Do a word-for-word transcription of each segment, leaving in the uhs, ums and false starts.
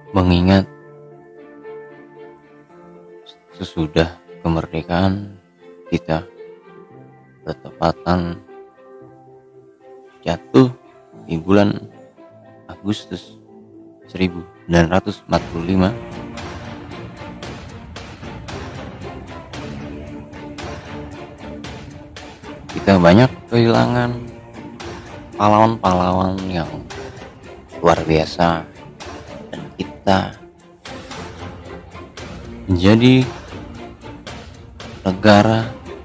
mengingat sesudah kemerdekaan kita bertepatan jatuh di bulan Agustus seribu sembilan ratus empat puluh lima, kita banyak kehilangan pahlawan-pahlawan yang luar biasa, dan kita menjadi negara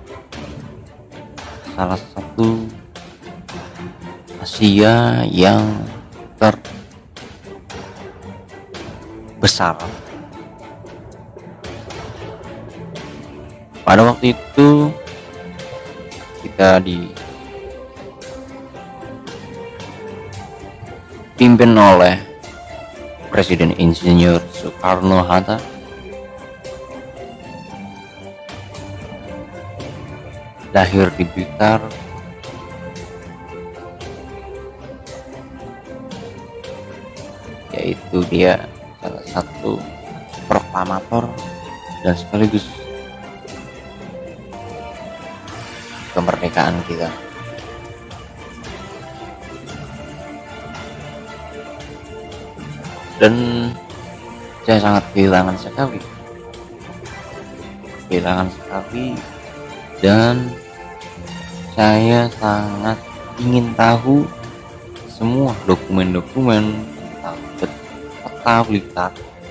salah satu Asia yang terbesar. Pada waktu itu kita dipimpin oleh Presiden Insinyur Soekarno-Hatta, lahir di Blitar, yaitu dia salah satu proklamator dan sekaligus kemerdekaan kita. Dan saya sangat kehilangan sekali kehilangan sekali dan saya sangat ingin tahu semua dokumen-dokumen tentang peta Blitar,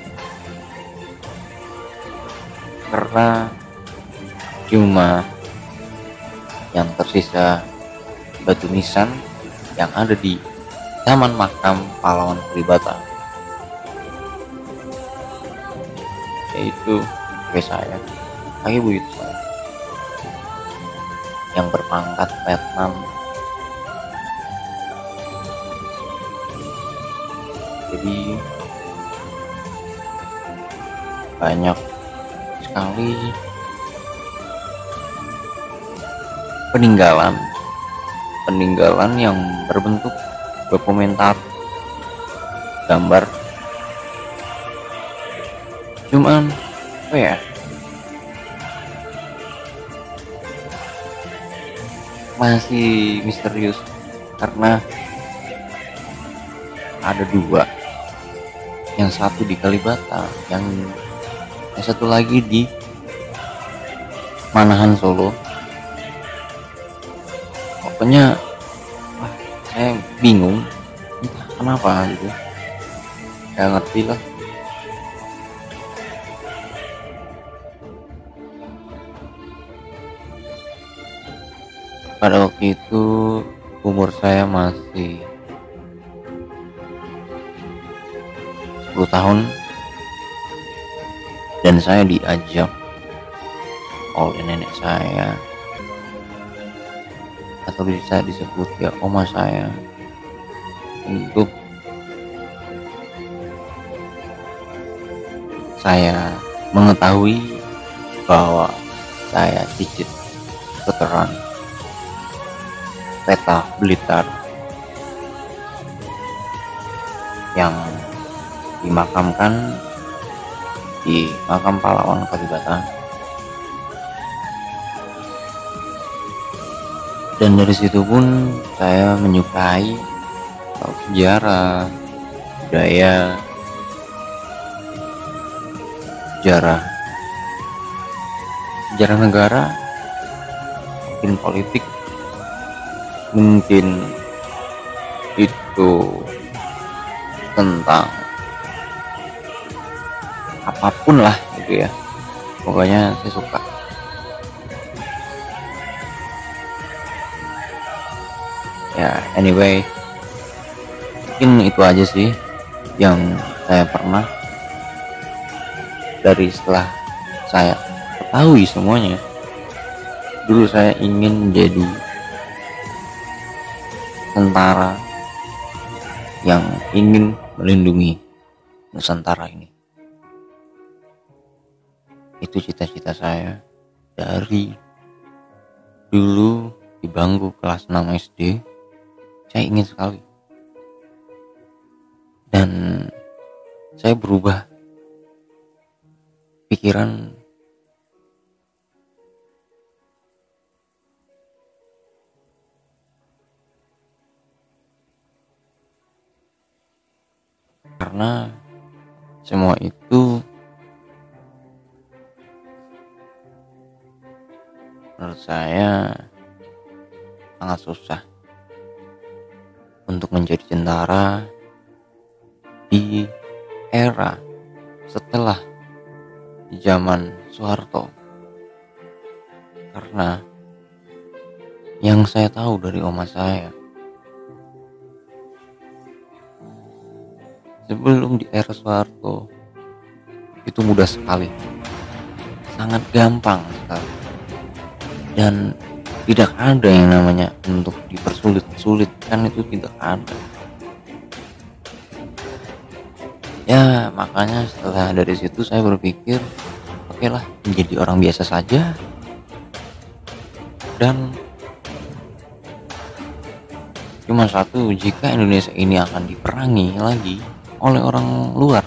karena cuma yang tersisa batu nisan yang ada di Taman Makam Pahlawan Kalibata, yaitu kakek saya, kakek buyut saya yang berpangkat letnan. Jadi banyak sekali peninggalan peninggalan yang berbentuk dokumenter, gambar. Cuman apa ya, masih misterius karena ada dua, yang satu di Kalibata, yang yang satu lagi di Manahan, Solo. Pokoknya wah, saya bingung entah kenapa gitu, nggak ngerti lah. Pada waktu itu umur saya masih sepuluh tahun, dan saya diajak oleh nenek saya, atau bisa disebut ya oma saya, untuk saya mengetahui bahwa saya cicit veteran peta Blitar yang dimakamkan di Makam Pahlawan Kalibata. Dan dari situ pun saya menyukai sejarah, budaya, sejarah sejarah negara, mungkin politik, mungkin itu tentang apapun lah gitu ya. Pokoknya saya suka. Ya anyway, mungkin itu aja sih yang saya pernah, dari setelah saya ketahui semuanya. Dulu saya ingin menjadi tentara yang ingin melindungi Nusantara ini. Itu cita-cita saya dari dulu di bangku kelas enam S D. Saya ingin sekali. Dan saya berubah pikiran. Karena semua itu menurut saya sangat susah untuk menjadi tentara di era setelah zaman Soeharto. Karena yang saya tahu dari oma saya, sebelum di era Soeharto itu mudah sekali, sangat gampang sekali, dan tidak ada yang namanya untuk dipersulit-sulit, kan itu tidak ada. Ya makanya setelah dari situ saya berpikir, oke okay lah, menjadi orang biasa saja. Dan cuma satu, jika Indonesia ini akan diperangi lagi oleh orang luar,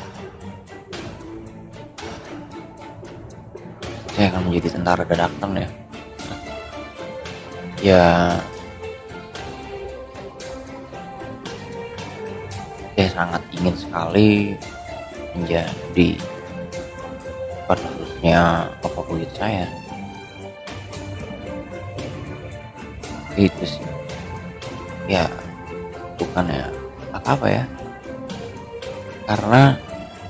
saya akan menjadi tentara dadakan ya. Ya, saya sangat ingin sekali menjadi pada khususnya bapak buyut saya. Itu sih. Ya, bukan ya apa-apa ya. Karena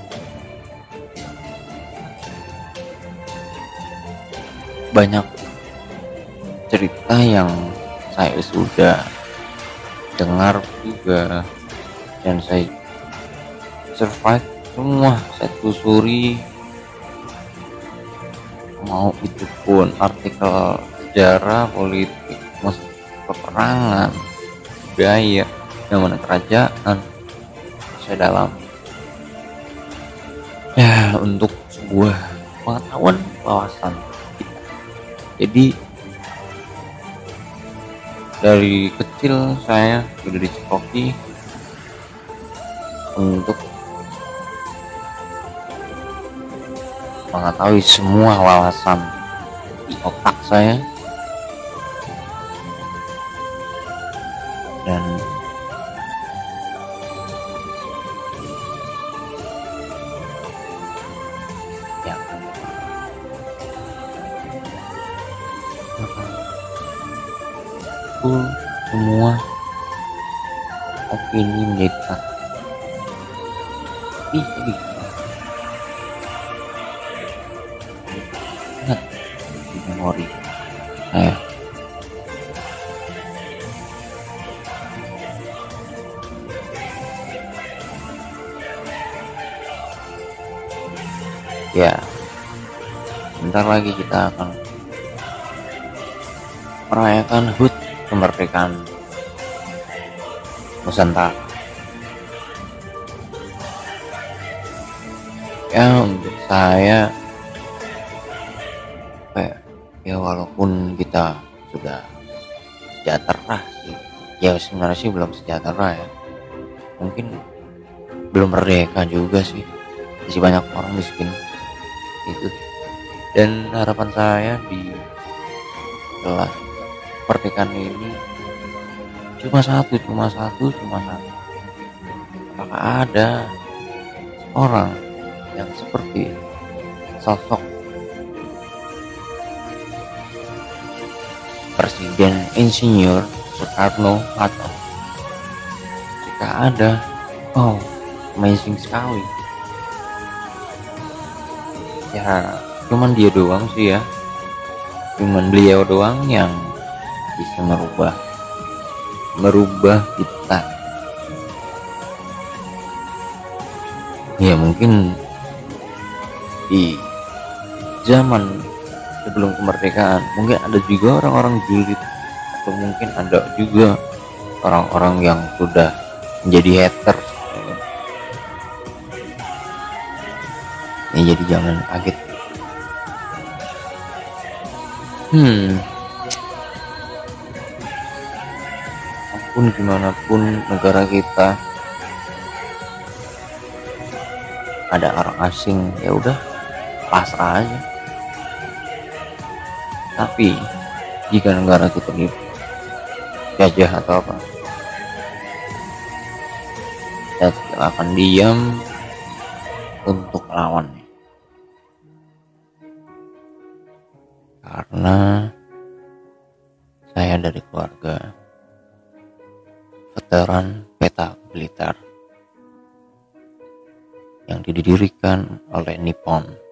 banyak cerita yang saya sudah dengar juga, dan saya survive semua, saya telusuri, mau itu pun artikel sejarah, politik, peperangan, budaya, zaman kerajaan, saya dalam ya untuk sebuah pengetahuan, wawasan kita. Jadi dari kecil saya sudah dicekoki untuk mengetahui semua wawasan di otak saya, dan ya itu semua opini menjadi satu. Tapi jadi ingat di memori saya, ya bentar lagi kita akan merayakan H U T kemerdekaan Nusantara. Ya untuk saya, ya, ya walaupun kita sudah sejahtera sih, ya sebenarnya sih belum sejahtera ya, mungkin belum merdeka juga sih, masih banyak orang miskin itu. Dan harapan saya di setelah kemerdekaan ini cuma satu, cuma satu, cuma satu. Apakah ada orang yang seperti sosok Presiden Insinyur Soekarno Hatta? Jika ada, oh amazing sekali. Ya cuman dia doang sih ya, cuman beliau doang yang bisa merubah merubah kita. Ya mungkin di zaman sebelum kemerdekaan mungkin ada juga orang-orang julid, atau mungkin ada juga orang-orang yang sudah menjadi hater ya, jadi jangan kaget. hmm apapun gimana pun negara kita, ada orang asing, ya udah pasrah aja. Tapi jika negara kita dijajah atau apa, saya tidak akan diam untuk melawannya, karena saya dari keluarga veteran peta Blitar yang didirikan oleh Nippon